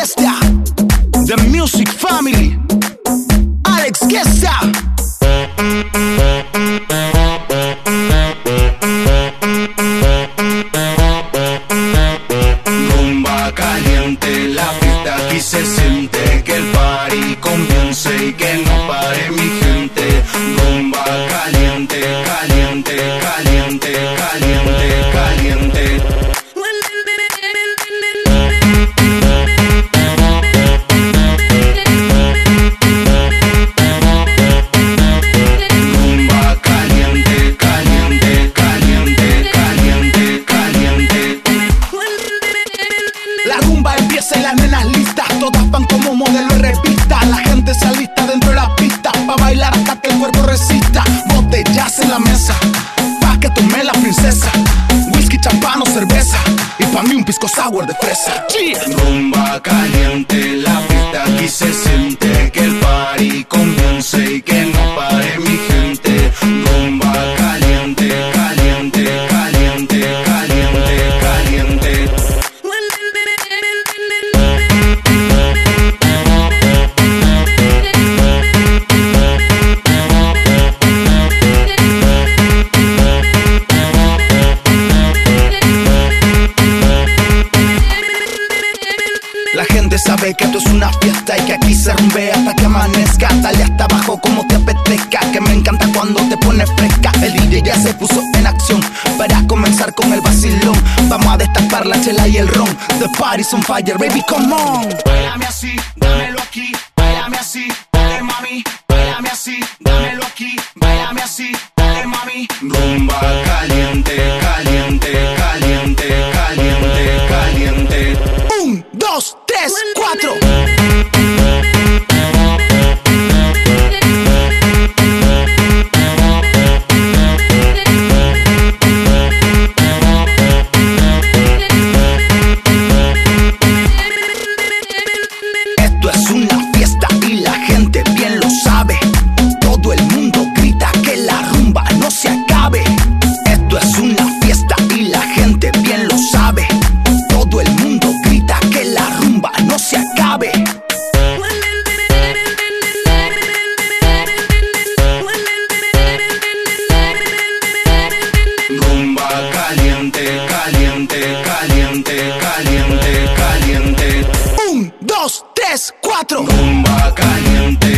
fiesta. The Music Family, Alex Guessa. Rumba caliente, la fiesta aquí se siente, que el party comience y que no pare mi gente. Rumba caliente, caliente, caliente, caliente, caliente. Rumba caliente, caliente, caliente, caliente, caliente. La rumba empieza y las nenas listas, todas van como modelo en revista. La gente se alista dentro de la pista, pa' bailar hasta que el cuerpo resista. Botellas en la mesa, pa' que tome la princesa. Whisky, champán o cerveza, y pa' mí un pisco sour de fresa. Rumba caliente, la fiesta aquí se siente, que el party comience y que no pare mi gente. Rumba caliente, caliente, caliente, caliente, caliente. La gente sabe que esto es una fiesta y que aquí se rumbea hasta que amanezca. Dale hasta abajo como te apetezca, que me encanta cuando te pones fresca. El DJ ya se puso en acción para comenzar con el vacilón. Vamos a destapar la chela y el ron. The party's on fire, baby, come on. Báilame así, dámelo aquí, báilame así, dale mami. Báilame así, dámelo aquí, báilame así, dale mami. Rumba caliente, caliente, caliente, caliente, caliente. 1, 2, 3, 4. Esto es una fiesta y la gente bien lo sabe. Todo el mundo grita que la rumba no se acabe. Esto es una fiesta y la gente bien lo sabe. Todo el mundo grita que la rumba no se acabe. Rumba caliente, caliente, caliente, caliente, caliente. 1, 2, 3, 4. Rumba caliente,